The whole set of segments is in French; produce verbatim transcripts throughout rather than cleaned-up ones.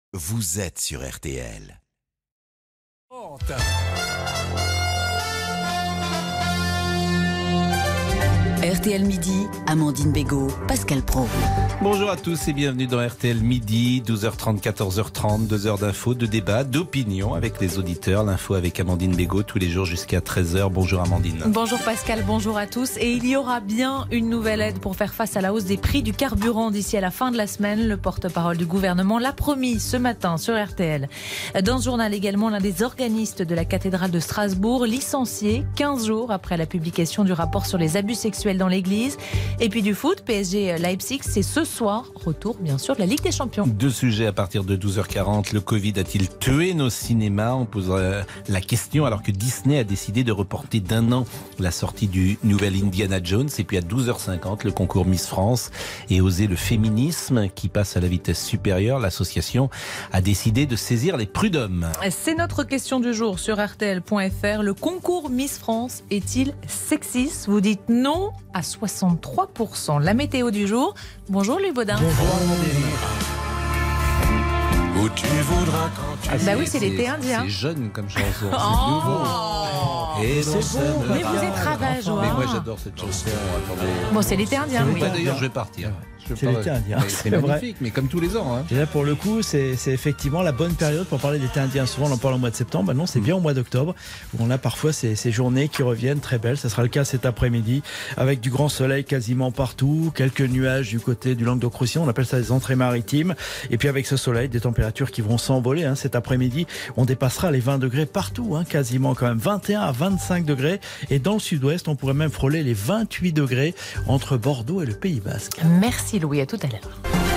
vous êtes sur R T L. R T L Midi, Amandine Bégaud, Pascal Praud. Bonjour à tous et bienvenue dans R T L Midi, douze heures trente, quatorze heures trente, deux heures d'infos, de débats, d'opinion avec les auditeurs. L'info avec Amandine Bégaud tous les jours jusqu'à treize heures. Bonjour Amandine. Bonjour Pascal, bonjour à tous. Et il y aura bien une nouvelle aide pour faire face à la hausse des prix du carburant d'ici à la fin de la semaine. Le porte-parole du gouvernement l'a promis ce matin sur R T L. Dans ce journal également, l'un des organistes de la cathédrale de Strasbourg, licencié quinze jours après la publication du rapport sur les abus sexuels dans l'église. Et puis du foot, P S G Leipzig, c'est ce soir, retour bien sûr de la Ligue des Champions. Deux sujets à partir de douze heures quarante. Le Covid a-t-il tué nos cinémas? On posera la question alors que Disney a décidé de reporter d'un an la sortie du nouvel Indiana Jones. Et puis à douze heures cinquante, le concours Miss France et Oser le féminisme qui passe à la vitesse supérieure. L'association a décidé de saisir les prud'hommes. C'est notre question du jour sur R T L point F R. Le concours Miss France est-il sexiste? Vous dites non à soixante-trois pour cent. La météo du jour. Bonjour Louis Baudin. Bonjour. Où tu voudras quand tu Ah, bah oui, c'est l'été indien. C'est jeune comme chanson. Oh, c'est nouveau. Et c'est beau. Mais vous êtes ravageur. Mais moi j'adore cette chanson. Attendez. Bon, c'est l'été indien. Oui, Oui. bah, d'ailleurs, je vais partir. Je C'est pars- l'été indien, Mais c'est C'est vrai. magnifique, mais comme tous les ans. Hein. Et là, pour le coup, c'est c'est effectivement la bonne période pour parler d'été indien. Souvent, on en parle au mois de septembre. Bah non, c'est bien au mois d'octobre où on a parfois ces, ces journées qui reviennent très belles. Ça sera le cas cet après-midi avec du grand soleil quasiment partout, quelques nuages du côté du Languedoc-Roussillon. On appelle ça les entrées maritimes. Et puis avec ce soleil, des températures qui vont s'envoler. Hein. Cet après-midi, on dépassera les vingt degrés partout, hein, quasiment quand même vingt et un à vingt-cinq degrés. Et dans le sud-ouest, on pourrait même frôler les vingt-huit degrés entre Bordeaux et le Pays Basque. Merci Louis, à tout à l'heure.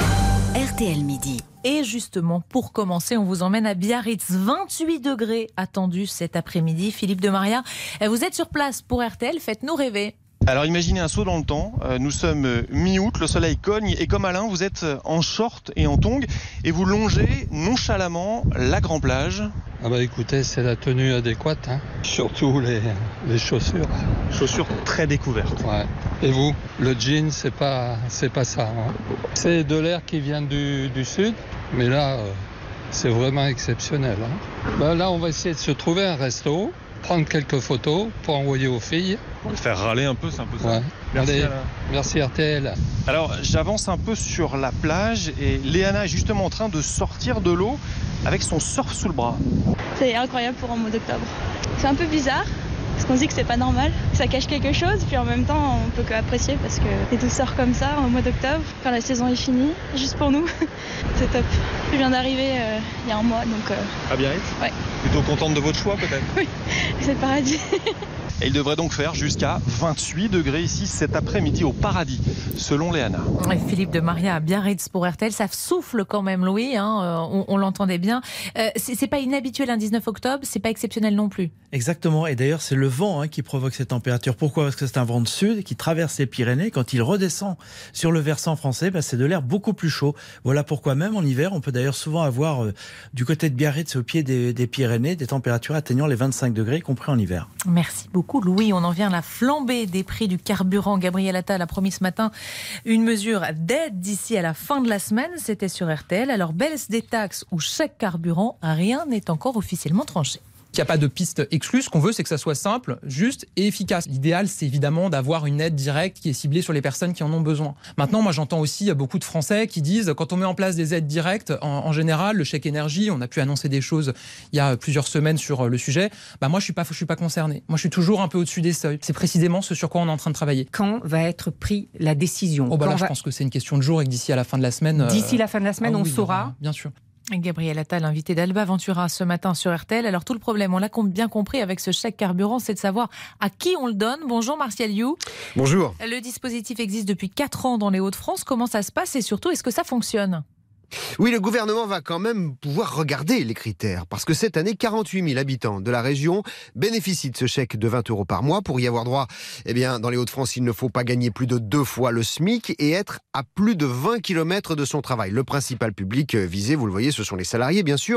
R T L Midi. Et justement, pour commencer, on vous emmène à Biarritz. vingt-huit degrés attendus cet après-midi. Philippe de Maria, vous êtes sur place pour R T L. Faites-nous rêver. Alors imaginez un saut dans le temps, Euh, nous sommes euh, mi-août, le soleil cogne et comme Alain, vous êtes euh, en short et en tongs et vous longez nonchalamment la Grand Plage. Ah bah écoutez, c'est la tenue adéquate, hein. Surtout les, les chaussures. Chaussures très découvertes. Ouais. Et vous, le jean, c'est pas, c'est pas ça. Hein. C'est de l'air qui vient du, du sud, mais là, euh, c'est vraiment exceptionnel. Hein. Bah là, on va essayer de se trouver un resto, prendre quelques photos pour envoyer aux filles. On va le faire râler un peu, c'est un peu ça. Ouais. Merci, Allez, Alain. merci R T L. Alors j'avance un peu sur la plage et Léana est justement en train de sortir de l'eau avec son surf sous le bras. C'est incroyable pour un mois d'octobre. C'est un peu bizarre, parce qu'on se dit que c'est pas normal, que ça cache quelque chose, puis en même temps on peut qu'apprécier parce que les douceurs comme ça au mois d'octobre, quand la saison est finie, juste pour nous, c'est top. Je viens d'arriver euh, il y a un mois, donc euh, À Biarritz ? Ouais. Plutôt contente de votre choix peut-être ? c'est le paradis. Et il devrait donc faire jusqu'à vingt-huit degrés ici cet après-midi au paradis, selon Léana. Et Philippe de Maria à Biarritz pour R T L. Ça souffle quand même, Louis, hein, euh, on, on l'entendait bien. Euh, c'est, c'est pas inhabituel un dix-neuf octobre, c'est pas exceptionnel non plus. Exactement, et d'ailleurs c'est le vent hein, qui provoque cette température. Pourquoi? Parce que c'est un vent de sud qui traverse les Pyrénées. Quand il redescend sur le versant français, bah, c'est de l'air beaucoup plus chaud. Voilà pourquoi même en hiver, on peut d'ailleurs souvent avoir euh, du côté de Biarritz au pied des, des Pyrénées des températures atteignant les vingt-cinq degrés, y compris en hiver. Merci beaucoup Louis. On en vient à la flambée des prix du carburant. Gabriel Attal a promis ce matin une mesure d'aide d'ici à la fin de la semaine. C'était sur R T L. Alors baisse des taxes ou chèque carburant, rien n'est encore officiellement tranché. Il n'y a pas de piste exclue. Ce qu'on veut, c'est que ça soit simple, juste et efficace. L'idéal, c'est évidemment d'avoir une aide directe qui est ciblée sur les personnes qui en ont besoin. Maintenant, moi, j'entends aussi beaucoup de Français qui disent, quand on met en place des aides directes, en, en général, le chèque énergie, on a pu annoncer des choses il y a plusieurs semaines sur le sujet, bah moi, je suis pas, je suis pas concerné. Moi, je suis toujours un peu au-dessus des seuils. C'est précisément ce sur quoi on est en train de travailler. Quand va être prise la décision? Oh bah là, Quand je va... pense que c'est une question de jour et que d'ici à la fin de la semaine... D'ici euh... la fin de la semaine, ah, on oui, saura. Bien sûr. Gabriel Attal, invité d'Alba Ventura ce matin sur R T L. Alors tout le problème, on l'a bien compris avec ce chèque carburant, c'est de savoir à qui on le donne. Bonjour Martial You. Bonjour. Le dispositif existe depuis quatre ans dans les Hauts-de-France. Comment ça se passe et surtout, est-ce que ça fonctionne ? Oui, le gouvernement va quand même pouvoir regarder les critères, parce que cette année, quarante-huit mille habitants de la région bénéficient de ce chèque de vingt euros par mois. Pour y avoir droit, eh bien, dans les Hauts-de-France, il ne faut pas gagner plus de deux fois le SMIC et être à plus de vingt kilomètres de son travail. Le principal public visé, vous le voyez, ce sont les salariés, bien sûr,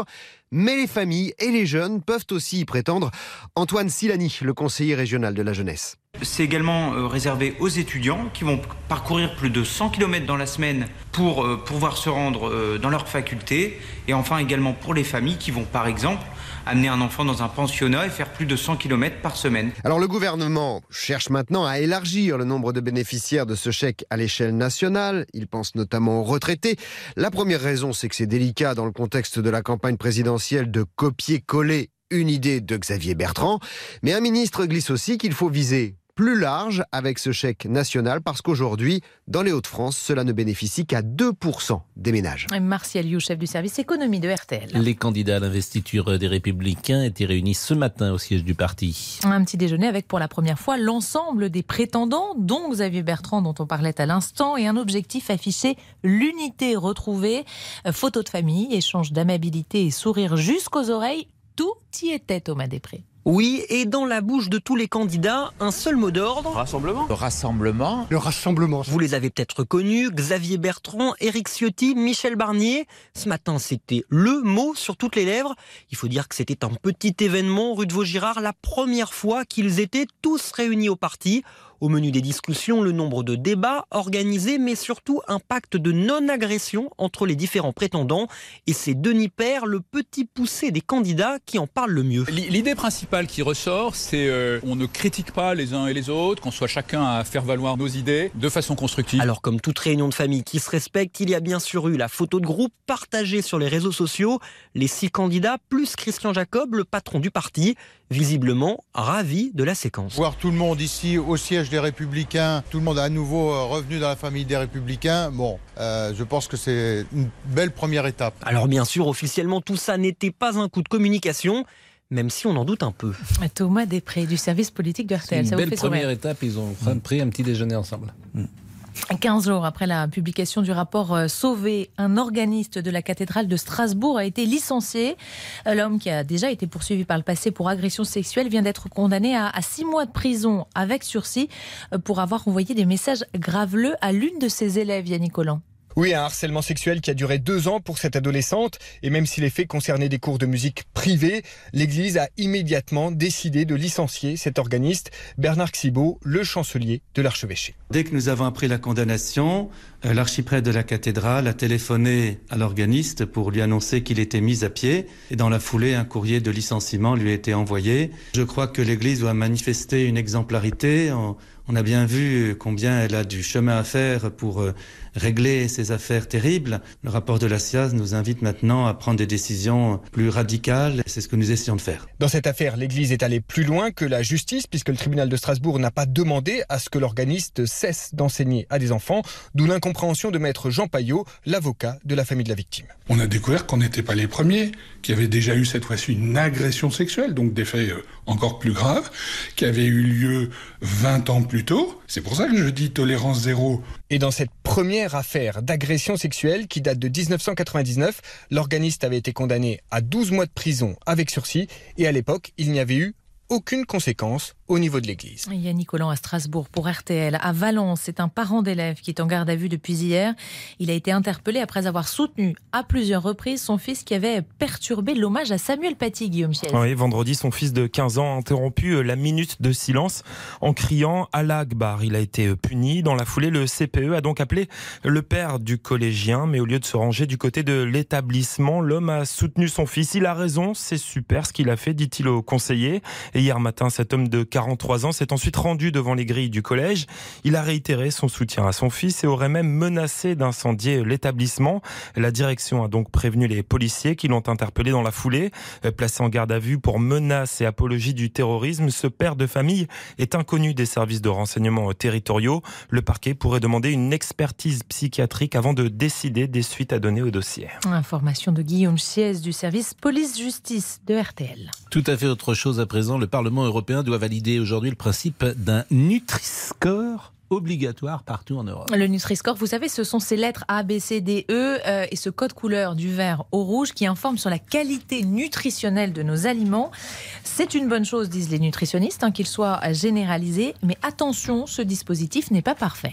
mais les familles et les jeunes peuvent aussi y prétendre. Antoine Silani, le conseiller régional de la jeunesse. C'est également euh, réservé aux étudiants qui vont parcourir plus de cent kilomètres dans la semaine pour euh, pouvoir se rendre euh, dans leur faculté. Et enfin également pour les familles qui vont par exemple amener un enfant dans un pensionnat et faire plus de cent kilomètres par semaine. Alors le gouvernement cherche maintenant à élargir le nombre de bénéficiaires de ce chèque à l'échelle nationale. Il pense notamment aux retraités. La première raison, c'est que c'est délicat dans le contexte de la campagne présidentielle de copier-coller une idée de Xavier Bertrand. Mais un ministre glisse aussi qu'il faut viser plus large avec ce chèque national parce qu'aujourd'hui, dans les Hauts-de-France, cela ne bénéficie qu'à deux pour cent des ménages. Martial You, chef du service économie de R T L. Les candidats à l'investiture des Républicains étaient réunis ce matin au siège du parti. Un petit déjeuner avec pour la première fois l'ensemble des prétendants, dont Xavier Bertrand dont on parlait à l'instant, et un objectif affiché, l'unité retrouvée. Photo de famille, échange d'amabilité et sourire jusqu'aux oreilles, tout y était, Thomas Després. Oui, et dans la bouche de tous les candidats, un seul mot d'ordre. Rassemblement. Le rassemblement. Le rassemblement. Vous les avez peut-être reconnus, Xavier Bertrand, Éric Ciotti, Michel Barnier. Ce matin, c'était le mot sur toutes les lèvres. Il faut dire que c'était un petit événement rue de Vaugirard, la première fois qu'ils étaient tous réunis au parti. Au menu des discussions, le nombre de débats organisés, mais surtout un pacte de non-agression entre les différents prétendants. Et c'est Denis Père, le petit poussé des candidats, qui en parle le mieux. L'idée principale qui ressort, c'est euh, on ne critique pas les uns et les autres, qu'on soit chacun à faire valoir nos idées de façon constructive. Alors comme toute réunion de famille qui se respecte, il y a bien sûr eu la photo de groupe partagée sur les réseaux sociaux. Les six candidats, plus Christian Jacob, le patron du parti, visiblement ravi de la séquence. Voir tout le monde ici au siège des Républicains, tout le monde à nouveau revenu dans la famille des Républicains, bon, euh, je pense que c'est une belle première étape. Alors bien sûr, officiellement, tout ça n'était pas un coup de communication, même si on en doute un peu. Thomas Després, du service politique de R T L. C'est une ça belle vous fait première sourire. étape, ils ont mmh. pris un petit déjeuner ensemble. Mmh. quinze jours après la publication du rapport Sauvé, un organiste de la cathédrale de Strasbourg a été licencié. L'homme, qui a déjà été poursuivi par le passé pour agression sexuelle, vient d'être condamné à, à six mois de prison avec sursis pour avoir envoyé des messages graveleux à l'une de ses élèves, Yannick Collant. Oui, un harcèlement sexuel qui a duré deux ans pour cette adolescente. Et même si les faits concernaient des cours de musique privés, l'Église a immédiatement décidé de licencier cet organiste, Bernard Xibaud, le chancelier de l'archevêché. Dès que nous avons appris la condamnation, l'archiprêtre de la cathédrale a téléphoné à l'organiste pour lui annoncer qu'il était mis à pied. Et dans la foulée, un courrier de licenciement lui a été envoyé. Je crois que l'Église doit manifester une exemplarité. On, on a bien vu combien elle a du chemin à faire pour régler ces affaires terribles. Le rapport de la C I A S nous invite maintenant à prendre des décisions plus radicales. C'est ce que nous essayons de faire. Dans cette affaire, l'Église est allée plus loin que la justice, puisque le tribunal de Strasbourg n'a pas demandé à ce que l'organiste cesse d'enseigner à des enfants, d'où l'incompréhension de maître Jean Paillot, l'avocat de la famille de la victime. On a découvert qu'on n'était pas les premiers, qu'il y avait déjà eu cette fois-ci une agression sexuelle, donc des faits encore plus graves, qui avaient eu lieu vingt ans plus tôt. C'est pour ça que je dis tolérance zéro. Et dans cette première affaire d'agression sexuelle qui date de dix-neuf cent quatre-vingt-dix-neuf, l'organiste avait été condamné à douze mois de prison avec sursis, et à l'époque, il n'y avait eu aucune conséquence au niveau de l'Église. Yannick Collant à Strasbourg pour R T L. À Valence, c'est un parent d'élève qui est en garde à vue depuis hier. Il a été interpellé après avoir soutenu à plusieurs reprises son fils qui avait perturbé l'hommage à Samuel Paty, Guillaume Chiez. Oui, vendredi, son fils de quinze ans a interrompu la minute de silence en criant Allah Akbar. Il a été puni. Dans la foulée, le C P E a donc appelé le père du collégien, mais au lieu de se ranger du côté de l'établissement, l'homme a soutenu son fils. Il a raison, c'est super ce qu'il a fait, dit-il au conseiller. Et hier matin, cet homme de quarante-trois ans s'est ensuite rendu devant les grilles du collège. Il a réitéré son soutien à son fils et aurait même menacé d'incendier l'établissement. La direction a donc prévenu les policiers qui l'ont interpellé dans la foulée. Placé en garde à vue pour menace et apologie du terrorisme, ce père de famille est inconnu des services de renseignement territoriaux. Le parquet pourrait demander une expertise psychiatrique avant de décider des suites à donner au dossier. Information de Guillaume Chiez du service police-justice de R T L. Tout à fait autre chose à présent. Le Parlement européen doit valider aujourd'hui le principe d'un Nutri-Score obligatoire partout en Europe. Le Nutri-Score, vous savez, ce sont ces lettres A, B, C, D, E euh, et ce code couleur du vert au rouge qui informe sur la qualité nutritionnelle de nos aliments. C'est une bonne chose, disent les nutritionnistes, hein, qu'il soit généralisé. Mais attention, ce dispositif n'est pas parfait.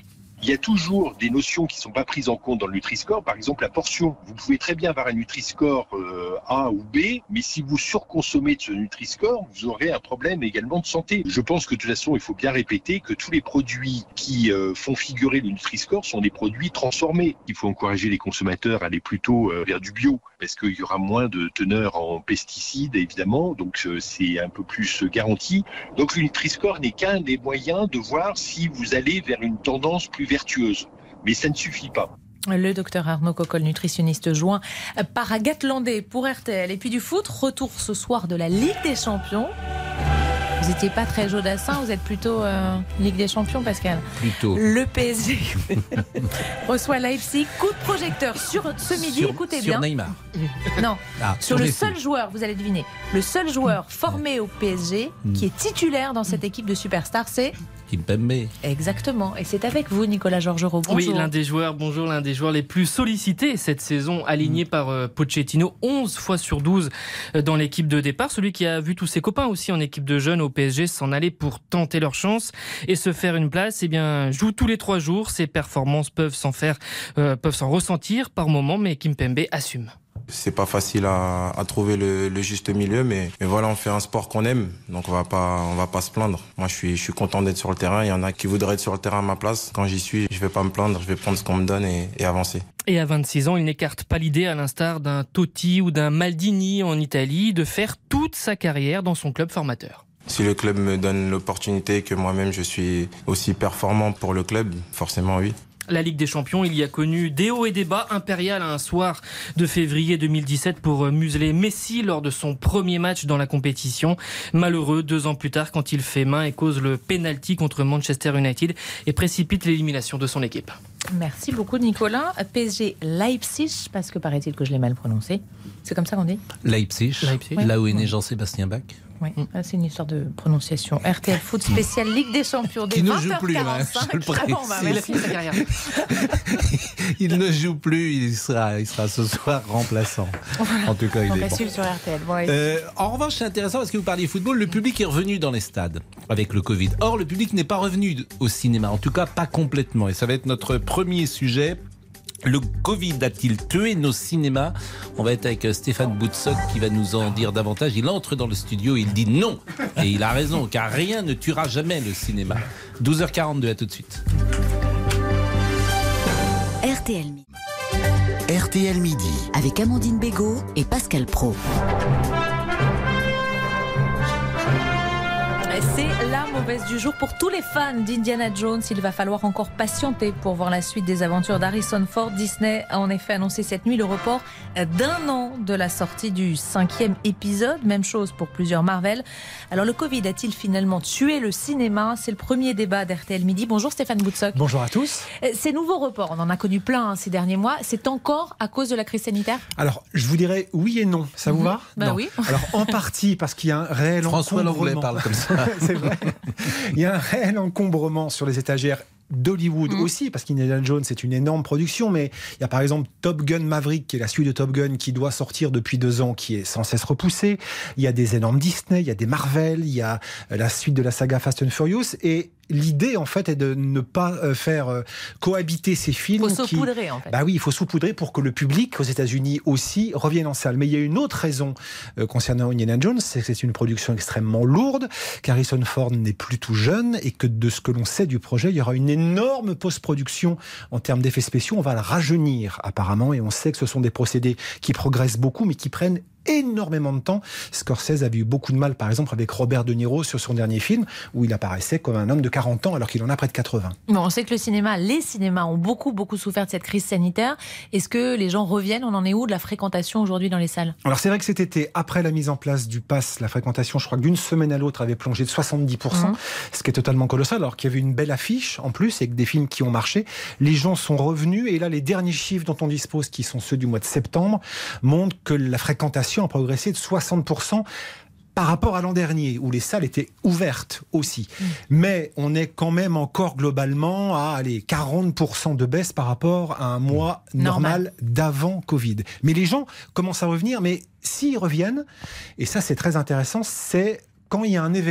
Il y a toujours des notions qui ne sont pas prises en compte dans le Nutri-Score. Par exemple, la portion. Vous pouvez très bien avoir un Nutri-Score euh, A ou B, mais si vous surconsommez de ce Nutri-Score, vous aurez un problème également de santé. Je pense que de toute façon, il faut bien répéter que tous les produits qui euh, font figurer le Nutri-Score sont des produits transformés. Il faut encourager les consommateurs à aller plutôt euh, vers du bio, parce qu'il y aura moins de teneur en pesticides, évidemment, donc euh, c'est un peu plus garanti. Donc le Nutri-Score n'est qu'un des moyens de voir si vous allez vers une tendance plus vertueuse. Mais ça ne suffit pas. Le docteur Arnaud Cocolle, nutritionniste, joint par Agathe Landais pour R T L. Et puis du foot, retour ce soir de la Ligue des Champions. Vous n'étiez pas très Jodassin, vous êtes plutôt euh, Ligue des Champions, Pascal. Plutôt. Le P S G reçoit Leipzig. Coup de projecteur sur ce midi, sur, écoutez sur bien. Neymar. Non, ah, sur, sur le seul filles. joueur, vous allez deviner, le seul joueur formé au P S G mmh. qui est titulaire dans cette équipe de superstars, c'est Kimpembe. Exactement. Et c'est avec vous, Nicolas Georgerot. Bonjour. Oui, l'un des joueurs, bonjour, l'un des joueurs les plus sollicités cette saison, aligné mmh. par euh, Pochettino, onze fois sur douze euh, dans l'équipe de départ. Celui qui a vu tous ses copains aussi en équipe de jeunes au P S G s'en aller pour tenter leur chance et se faire une place. Eh bien, joue tous les trois jours. Ses performances peuvent s'en faire, euh, peuvent s'en ressentir par moments, mais Kimpembe assume. C'est pas facile à, à trouver le, le juste milieu, mais, mais voilà, on fait un sport qu'on aime, donc on va pas, on va pas se plaindre. Moi, je suis, je suis content d'être sur le terrain. Il y en a qui voudraient être sur le terrain à ma place. Quand j'y suis, je vais pas me plaindre, je vais prendre ce qu'on me donne et, et avancer. Et à vingt-six ans, il n'écarte pas l'idée, à l'instar d'un Totti ou d'un Maldini en Italie, de faire toute sa carrière dans son club formateur. Si le club me donne l'opportunité et que moi-même je suis aussi performant pour le club, forcément oui. La Ligue des Champions, il y a connu des hauts et des bas. Impérial un soir de février deux mille dix-sept pour museler Messi lors de son premier match dans la compétition. Malheureux deux ans plus tard quand il fait main et cause le penalty contre Manchester United et précipite l'élimination de son équipe. Merci beaucoup Nicolas. P S G Leipzig, parce que paraît-il que je l'ai mal prononcé. C'est comme ça qu'on dit ? Leipzig, Leipzig. Là où est né Jean-Sébastien Bach. Oui, c'est une histoire de prononciation. R T L Foot spécial Ligue des Champions. Qui ne joue plus, hein, je le précise. Bon, bah, merci. Il ne joue plus, il sera, il sera ce soir remplaçant. En tout cas, il On est va bon. suivre sur R T L. Bon, euh, en revanche, c'est intéressant parce que vous parliez football, le public est revenu dans les stades avec le Covid. Or, le public n'est pas revenu au cinéma, en tout cas pas complètement. Et ça va être notre premier sujet. Le Covid a-t-il tué nos cinémas ? On va être avec Stéphane Boutsock qui va nous en dire davantage. Il entre dans le studio, il dit non. Et il a raison, car rien ne tuera jamais le cinéma. douze heures quarante-deux, à tout de suite. R T L Midi. R T L Midi. Avec Amandine Bégaud et Pascal Praud. C'est la mauvaise du jour pour tous les fans d'Indiana Jones. Il va falloir encore patienter pour voir la suite des aventures d'Harrison Ford. Disney a en effet annoncé cette nuit le report d'un an de la sortie du cinquième épisode. Même chose pour plusieurs Marvel. Alors le Covid a-t-il finalement tué le cinéma ? C'est le premier débat d'R T L Midi. Bonjour Stéphane Boutsock. Bonjour à tous. Ces nouveaux reports, on en a connu plein hein, ces derniers mois. C'est encore à cause de la crise sanitaire ? Alors je vous dirais oui et non. Ça vous mmh. va ? Bah non. oui. Alors en partie parce qu'il y a un réel François encombrement. Langlais parle comme ça. C'est vrai. Il y a un réel encombrement sur les étagères d'Hollywood mmh. aussi, parce qu'Indiana Jones c'est une énorme production, mais il y a par exemple Top Gun Maverick, qui est la suite de Top Gun, qui doit sortir depuis deux ans, qui est sans cesse repoussée. Il y a des énormes Disney, il y a des Marvel, il y a la suite de la saga Fast and Furious, et l'idée, en fait, est de ne pas euh, faire euh, cohabiter ces films. Il faut saupoudrer, en fait. Bah oui, il faut saupoudrer pour que le public, aux États-Unis aussi, revienne en salle. Mais il y a une autre raison euh, concernant Indiana Jones, c'est que c'est une production extrêmement lourde, qu'Harrison Ford n'est plus tout jeune, et que de ce que l'on sait du projet, il y aura une énorme post-production en termes d'effets spéciaux. On va le rajeunir, apparemment, et on sait que ce sont des procédés qui progressent beaucoup, mais qui prennent énormément de temps. Scorsese avait eu beaucoup de mal, par exemple, avec Robert De Niro sur son dernier film, où il apparaissait comme un homme de quarante ans alors qu'il en a près de quatre-vingts. Bon, on sait que le cinéma, les cinémas ont beaucoup, beaucoup souffert de cette crise sanitaire. Est-ce que les gens reviennent ? On en est où de la fréquentation aujourd'hui dans les salles ? Alors c'est vrai que cet été, après la mise en place du pass, la fréquentation, je crois que d'une semaine à l'autre, avait plongé de soixante-dix pour cent, mmh. ce qui est totalement colossal, alors qu'il y avait une belle affiche en plus, et que des films qui ont marché. Les gens sont revenus, et là, les derniers chiffres dont on dispose, qui sont ceux du mois de septembre, montrent que la fréquentation a progressé de soixante pour cent par rapport à l'an dernier, où les salles étaient ouvertes aussi. Mmh. Mais on est quand même encore globalement à allez, quarante pour cent de baisse par rapport à un mois mmh. normal, normal d'avant Covid. Mais les gens commencent à revenir, mais s'ils reviennent, et ça c'est très intéressant, c'est quand il y a un événement.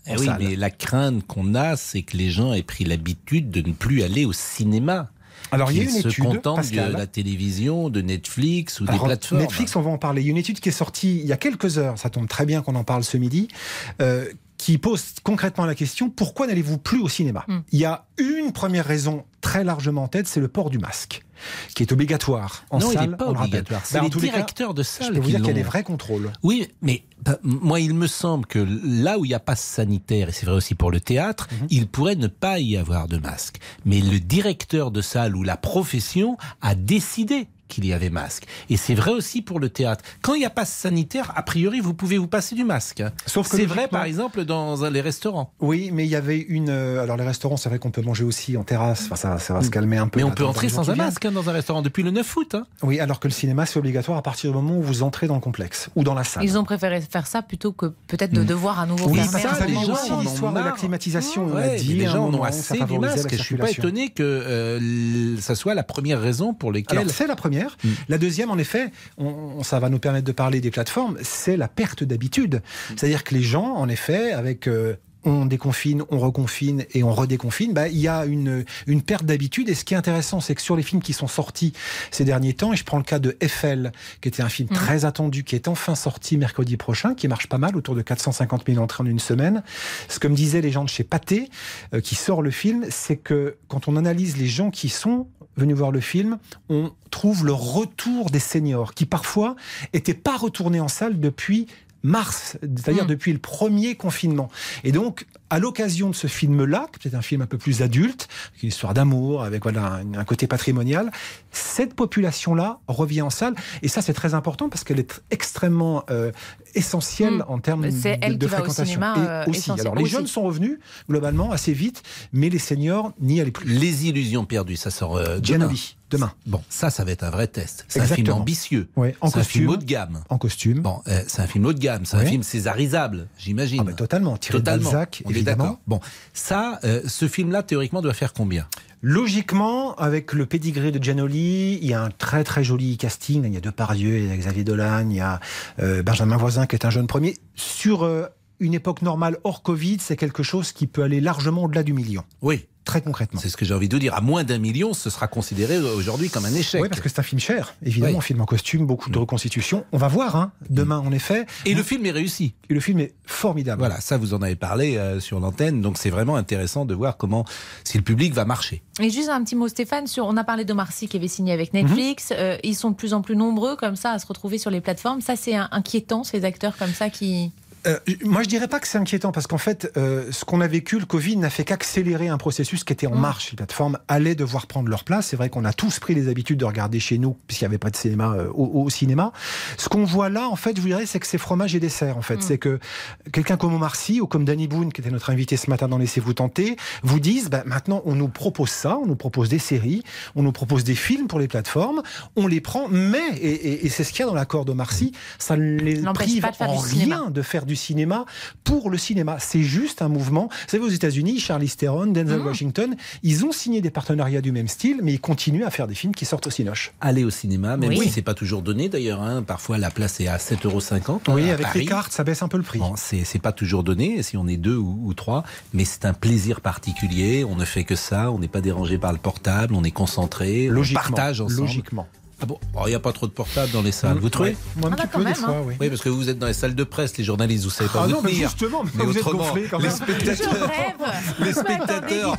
Eh oui, mais la crainte qu'on a, c'est que les gens aient pris l'habitude de ne plus aller au cinéma. Alors, il y a une se étude, contentent Pascal. de la télévision, de Netflix ou Alors, des plateformes. Netflix, on va en parler. Il y a une étude qui est sortie il y a quelques heures, ça tombe très bien qu'on en parle ce midi, euh, qui pose concrètement la question, pourquoi n'allez-vous plus au cinéma ? mm. Il y a une première raison très largement en tête, c'est le port du masque, qui est obligatoire en non, salle. Non, il n'est pas obligatoire. C'est ben, les directeurs cas, de salle qui Je peux vous qui dire l'ont... qu'il y a des vrais contrôles. Oui, mais bah, moi, il me semble que là où il n'y a pas sanitaire, et c'est vrai aussi pour le théâtre, mm-hmm. il pourrait ne pas y avoir de masque. Mais le directeur de salle ou la profession a décidé qu'il y avait masque. Et c'est vrai aussi pour le théâtre. Quand il n'y a pas sanitaire, a priori, vous pouvez vous passer du masque. Sauf que c'est vrai, par exemple, dans les restaurants. Oui, mais il y avait une... Alors, les restaurants, c'est vrai qu'on peut manger aussi en terrasse. Enfin, ça, ça va se calmer un peu. Mais on peut entrer sans un masque hein, dans un restaurant depuis le neuf août. Hein. Oui, alors que le cinéma, c'est obligatoire à partir du moment où vous entrez dans le complexe ou dans la salle. Ils ont préféré faire ça plutôt que peut-être de devoir à nouveau oui, fermer. Oui, parce que les gens, l'histoire de la climatisation, on l'a dit. Les gens en ont assez des masques. Je ne suis pas étonné que euh, ça soit la première raison pour laquelle... Alors, c'est la première. Mm. La deuxième, en effet, on, ça va nous permettre de parler des plateformes, c'est la perte d'habitude. C'est-à-dire que les gens, en effet, avec... Euh, on déconfine, on reconfine et on redéconfine, bah, il y a une, une perte d'habitude. Et ce qui est intéressant, c'est que sur les films qui sont sortis ces derniers temps, et je prends le cas de F L, qui était un film mmh. très attendu, qui est enfin sorti mercredi prochain, qui marche pas mal, autour de quatre cent cinquante mille entrées en une semaine. Ce que me disaient les gens de chez Pathé, euh, qui sort le film, c'est que quand on analyse les gens qui sont venus voir le film, on trouve le retour des seniors, qui parfois n'étaient pas retournés en salle depuis mars, c'est-à-dire mmh. depuis le premier confinement. Et donc, à l'occasion de ce film-là, peut-être un film un peu plus adulte, une histoire d'amour, avec voilà, un, un côté patrimonial, cette population-là revient en salle. Et ça, c'est très important parce qu'elle est extrêmement euh, essentielle mmh. en termes c'est de, elle de qui fréquentation. Va au cinéma, et aussi. Alors, les aussi. jeunes sont revenus, globalement, assez vite, mais les seniors n'y allaient plus. Les illusions perdues, ça sort euh, Gianoli. Demain. Bon, ça, ça va être un vrai test. C'est Exactement. un film ambitieux. Ouais, en c'est costume. un film haut de gamme. En costume. Bon, euh, c'est un film haut de gamme. C'est ouais. un film césarisable, j'imagine. Ah, bah, totalement. Tiré totalement. de Balzac, On évidemment. est d'accord. Bon, ça, euh, ce film-là, théoriquement, doit faire combien ? Logiquement, avec le pédigré de Gianoli, il y a un très très joli casting. Il y a Depardieu, il y a Xavier Dolan, il y a euh, Benjamin Voisin qui est un jeune premier. Sur euh, une époque normale hors Covid, c'est quelque chose qui peut aller largement au-delà du million. Oui. Très concrètement. C'est ce que j'ai envie de dire. À moins d'un million, ce sera considéré aujourd'hui comme un échec. Oui, parce que c'est un film cher, évidemment, oui. un film en costume, beaucoup de reconstitutions. On va voir, hein, demain, en effet. Et le film est réussi. Et le film est formidable. Voilà, ça, vous en avez parlé euh, sur l'antenne. Donc, c'est vraiment intéressant de voir comment, si le public va marcher. Et juste un petit mot, Stéphane, sur, on a parlé d'Omar Sy qui avait signé avec Netflix. Mm-hmm. Euh, ils sont de plus en plus nombreux, comme ça, à se retrouver sur les plateformes. Ça, c'est un, inquiétant, ces acteurs comme ça qui... Euh, moi, je dirais pas que c'est inquiétant parce qu'en fait, euh, ce qu'on a vécu, le Covid, n'a fait qu'accélérer un processus qui était en marche. Les plateformes allaient devoir prendre leur place. C'est vrai qu'on a tous pris les habitudes de regarder chez nous, puisqu'il n'y avait pas de cinéma euh, au, au cinéma. Ce qu'on voit là, en fait, je vous dirais, c'est que c'est fromage et dessert. En fait, mmh. c'est que quelqu'un comme Omar Sy ou comme Danny Boone, qui était notre invité ce matin dans Laissez-vous tenter, vous disent, bah, maintenant, on nous propose ça, on nous propose des séries, on nous propose des films pour les plateformes, on les prend, mais et, et, et c'est ce qu'il y a dans l'accord d'Omar Sy, ça ne les prive en rien de faire du cinéma pour le cinéma. C'est juste un mouvement. Vous savez, aux États-Unis, Charlize Theron, Denzel mmh. Washington, ils ont signé des partenariats du même style, mais ils continuent à faire des films qui sortent au cinoche. Aller au cinéma, même oui. si c'est pas toujours donné d'ailleurs. Hein. Parfois, la place est à sept euros cinquante. Oui, à avec Paris. les cartes, ça baisse un peu le prix. Bon, c'est, c'est pas toujours donné, si on est deux ou, ou trois, mais c'est un plaisir particulier. On ne fait que ça, on n'est pas dérangé par le portable, on est concentré, on partage ensemble. Logiquement. Ah bon, il n'y a pas trop de portables dans les salles, vous trouvez? Ouais. Moi, un ah petit peu même, des fois, hein. oui. Oui, parce que vous êtes dans les salles de presse, les journalistes, vous savez pas ah vous non, tenir. Mais justement, mais, mais vous autrement, êtes gonflés quand même. Les spectateurs, les spectateurs,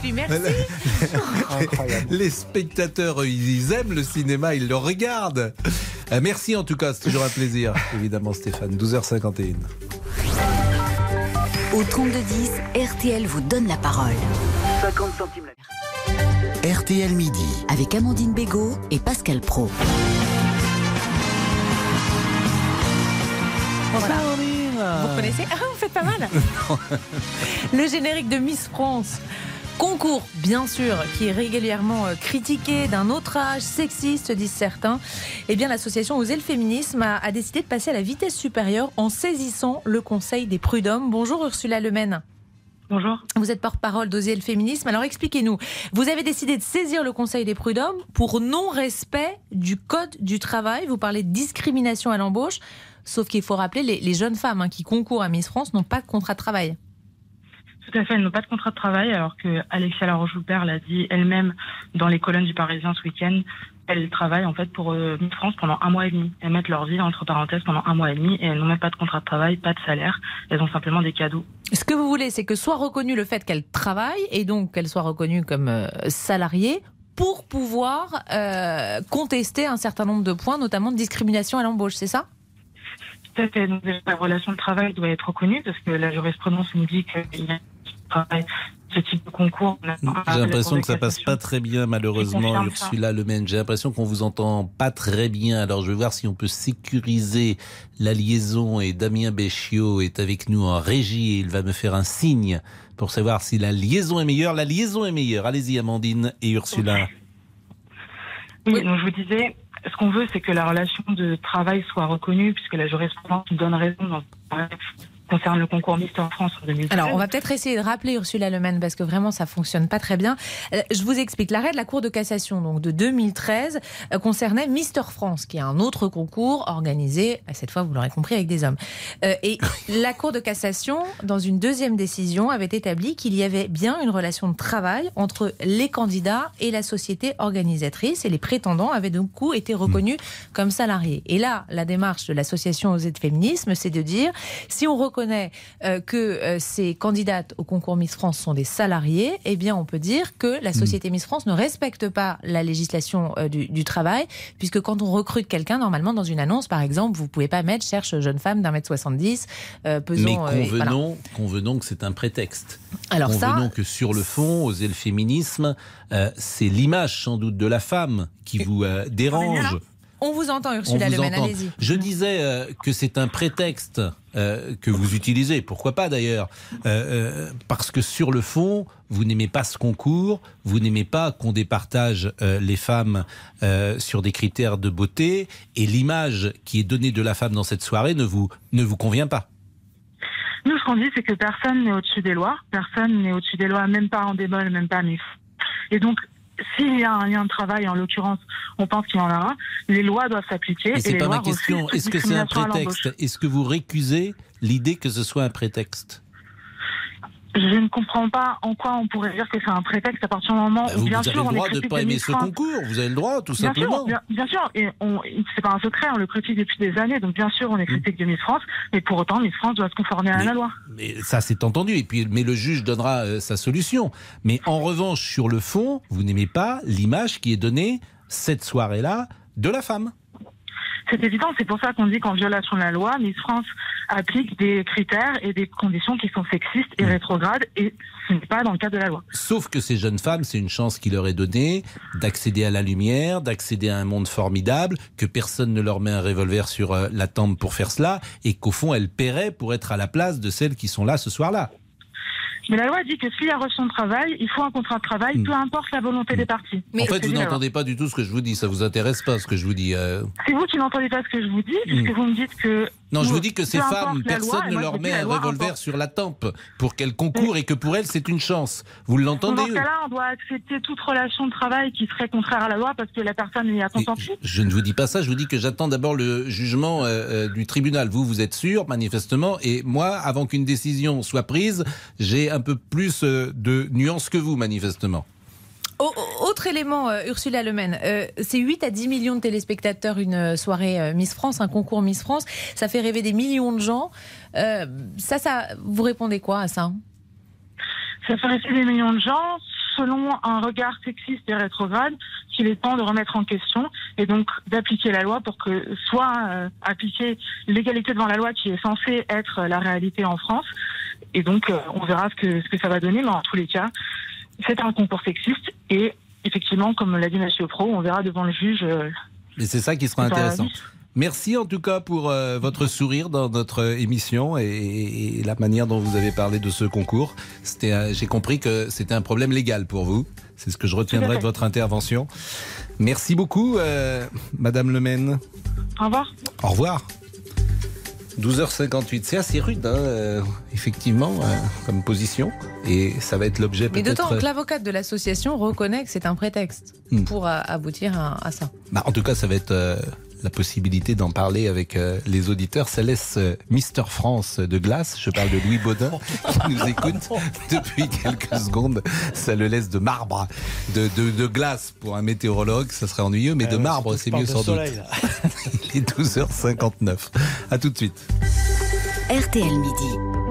merci. les spectateurs, ils aiment le cinéma, ils le regardent. Euh, merci en tout cas, c'est toujours un plaisir, évidemment, Stéphane. douze heures cinquante et un. Au trente-deux dix, R T L vous donne la parole. cinquante centimes la R T L Midi. Avec Amandine Bégaud et Pascal Praud. Voilà. Vous connaissez? Ah, vous faites pas mal. Le générique de Miss France. Concours, bien sûr, qui est régulièrement critiqué, d'un autre âge, sexiste, disent certains. Eh bien, l'association Oser le féminisme a, a décidé de passer à la vitesse supérieure en saisissant le Conseil des prud'hommes. Bonjour Ursula Lemaine. Bonjour. Vous êtes porte-parole d'Oser le féminisme. Alors expliquez-nous, vous avez décidé de saisir le Conseil des prud'hommes pour non-respect du Code du travail. Vous parlez de discrimination à l'embauche, sauf qu'il faut rappeler, les, les jeunes femmes hein, qui concourent à Miss France n'ont pas de contrat de travail. Tout à fait, elles n'ont pas de contrat de travail, alors que Alexia Laroche-Joubert l'a dit elle-même dans les colonnes du Parisien ce week-end. Elles travaillent en fait pour euh, Miss France pendant un mois et demi. Elles mettent leur vie entre parenthèses pendant un mois et demi et elles n'ont même pas de contrat de travail, pas de salaire. Elles ont simplement des cadeaux. Ce que vous voulez, c'est que soit reconnu le fait qu'elles travaillent et donc qu'elles soient reconnues comme euh, salariées pour pouvoir euh, contester un certain nombre de points, notamment de discrimination à l'embauche, c'est ça ? Tout à fait. Donc, la relation de travail doit être reconnue parce que la jurisprudence nous dit qu'il y a travail, ce type de concours. J'ai l'impression que ça passe pas très bien, malheureusement, Ursula Le Maine. J'ai l'impression qu'on vous entend pas très bien. Alors, je vais voir si on peut sécuriser la liaison. Et Damien Béchiot est avec nous en régie. Il va me faire un signe pour savoir si la liaison est meilleure. La liaison est meilleure. Allez-y, Amandine et Ursula. Oui, donc je vous disais, ce qu'on veut, c'est que la relation de travail soit reconnue, puisque la jurisprudence nous donne raison dans concerne le concours Mister France en deux mille treize. Alors, on va peut-être essayer de rappeler Ursula Le Maine parce que vraiment, ça fonctionne pas très bien. Euh, je vous explique. L'arrêt de la Cour de cassation donc de deux mille treize euh, concernait Mister France, qui est un autre concours organisé, cette fois, vous l'aurez compris, avec des hommes. Euh, et la Cour de cassation, dans une deuxième décision, avait établi qu'il y avait bien une relation de travail entre les candidats et la société organisatrice, et les prétendants avaient donc coup été reconnus mmh. comme salariés. Et là, la démarche de l'association Oser de Féminisme, c'est de dire, si on reconnaît euh, que euh, ces candidates au concours Miss France sont des salariés, eh bien on peut dire que la société mmh. Miss France ne respecte pas la législation euh, du, du travail, puisque quand on recrute quelqu'un, normalement dans une annonce par exemple, vous ne pouvez pas mettre cherche jeune femme d'un mètre soixante-dix, euh, pesant... Mais convenons, euh, voilà. convenons que c'est un prétexte. Alors convenons ça, que sur le fond, Oser le féminisme, euh, c'est l'image sans doute de la femme qui vous euh, dérange. On vous entend, Ursula Le Maine, allez-y. Je disais euh, que c'est un prétexte euh, que vous utilisez, pourquoi pas d'ailleurs, euh, euh, parce que sur le fond, vous n'aimez pas ce concours, vous n'aimez pas qu'on départage euh, les femmes euh, sur des critères de beauté, et l'image qui est donnée de la femme dans cette soirée ne vous, ne vous convient pas. Nous, ce qu'on dit, c'est que personne n'est au-dessus des lois, personne n'est au-dessus des lois, même pas en débol, même pas Miss. Et donc, s'il y a un lien de travail, en l'occurrence, on pense qu'il y en aura, les lois doivent s'appliquer. Mais c'est et pas les ma lois question. Est-ce que c'est un prétexte ? Est-ce que vous récusez l'idée que ce soit un prétexte ? Je ne comprends pas en quoi on pourrait dire que c'est un prétexte à partir du moment bah où, vous, bien vous sûr, avez le droit on est de ne pas aimer ce concours. Vous avez le droit, tout bien simplement. Sûr, bien, bien sûr, et on, c'est pas un secret, on le critique depuis des années. Donc bien sûr, on est critique de Miss France, mais pour autant, Miss France doit se conformer à mais, la loi. Mais ça, c'est entendu. Et puis, mais le juge donnera euh, sa solution. Mais en revanche, sur le fond, vous n'aimez pas l'image qui est donnée cette soirée-là de la femme. C'est évident, c'est pour ça qu'on dit qu'en violation de la loi, Miss France applique des critères et des conditions qui sont sexistes et rétrogrades, et ce n'est pas dans le cadre de la loi. Sauf que ces jeunes femmes, c'est une chance qui leur est donnée d'accéder à la lumière, d'accéder à un monde formidable, que personne ne leur met un revolver sur euh, la tempe pour faire cela, et qu'au fond, elles paieraient pour être à la place de celles qui sont là ce soir-là. Mais la loi dit que s'il y a relation de travail, il faut un contrat de travail, mmh. peu importe la volonté mmh. des parties. Mais en fait, vous n'entendez pas du tout ce que je vous dis. Ça vous intéresse pas ce que je vous dis. Euh... C'est vous qui n'entendez pas ce que je vous dis, puisque mmh. vous me dites que... Non, je vous dis que ces femmes, personne ne leur met un revolver sur la tempe pour qu'elles concourent, et que pour elles, c'est une chance. Vous l'entendez ? Dans ce cas-là, on doit accepter toute relation de travail qui serait contraire à la loi parce que la personne n'y a consenti. Je, je ne vous dis pas ça, je vous dis que j'attends d'abord le jugement euh, du tribunal. Vous, vous êtes sûr, manifestement, et moi, avant qu'une décision soit prise, j'ai un peu plus euh, de nuances que vous, manifestement. Autre élément, euh, Ursula Le Maine, euh, c'est huit à dix millions de téléspectateurs une soirée euh, Miss France, un concours Miss France. Ça fait rêver des millions de gens. Euh, ça, ça, vous répondez quoi à ça ? Ça fait rêver des millions de gens selon un regard sexiste et rétrograde qu'il est temps de remettre en question et donc d'appliquer la loi pour que soit euh, appliquer l'égalité devant la loi qui est censée être la réalité en France. Et donc, euh, on verra ce que, ce que ça va donner, mais en tous les cas, c'est un concours sexiste et effectivement, comme l'a dit M. Pro, on verra devant le juge. Euh, Mais c'est ça qui sera intéressant. Merci en tout cas pour euh, votre sourire dans notre émission et, et la manière dont vous avez parlé de ce concours. C'était, euh, j'ai compris que c'était un problème légal pour vous. C'est ce que je retiendrai de votre intervention. Merci beaucoup, euh, Madame Le Maine. Au revoir. Au revoir. douze heures cinquante-huit, c'est assez rude, hein, euh, effectivement, euh, comme position. Et ça va être l'objet Mais peut-être... d'autant que l'avocate de l'association reconnaît que c'est un prétexte mmh. pour euh, aboutir à, à ça. Bah, en tout cas, ça va être euh, la possibilité d'en parler avec euh, les auditeurs. Ça laisse euh, Mister France de glace. Je parle de Louis Baudin qui nous écoute depuis quelques secondes. Ça le laisse de marbre, de, de, de glace pour un météorologue. Ça serait ennuyeux, mais euh, de marbre, c'est mieux sans soleil, doute. Il est douze heures cinquante-neuf. À tout de suite. R T L Midi.